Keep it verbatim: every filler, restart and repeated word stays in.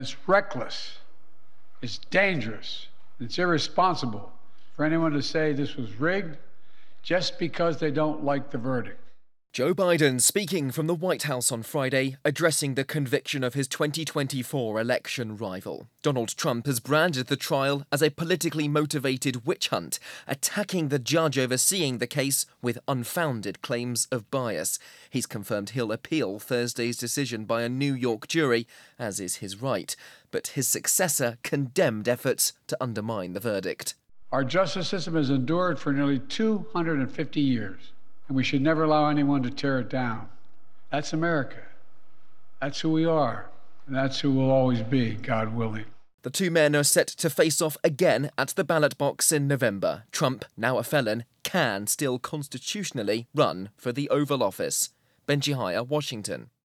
It's reckless, it's dangerous, it's irresponsible for anyone to say this was rigged just because they don't like the verdict. Joe Biden speaking from the White House on Friday, addressing the conviction of his twenty twenty-four election rival. Donald Trump has branded the trial as a politically motivated witch hunt, attacking the judge overseeing the case with unfounded claims of bias. He's confirmed he'll appeal Thursday's decision by a New York jury, as is his right. But his successor condemned efforts to undermine the verdict. Our justice system has endured for nearly two hundred fifty years. And we should never allow anyone to tear it down. That's America. That's who we are. And that's who we'll always be, God willing. The two men are set to face off again at the ballot box in November. Trump, now a felon, can still constitutionally run for the Oval Office. Benji Haya, Washington.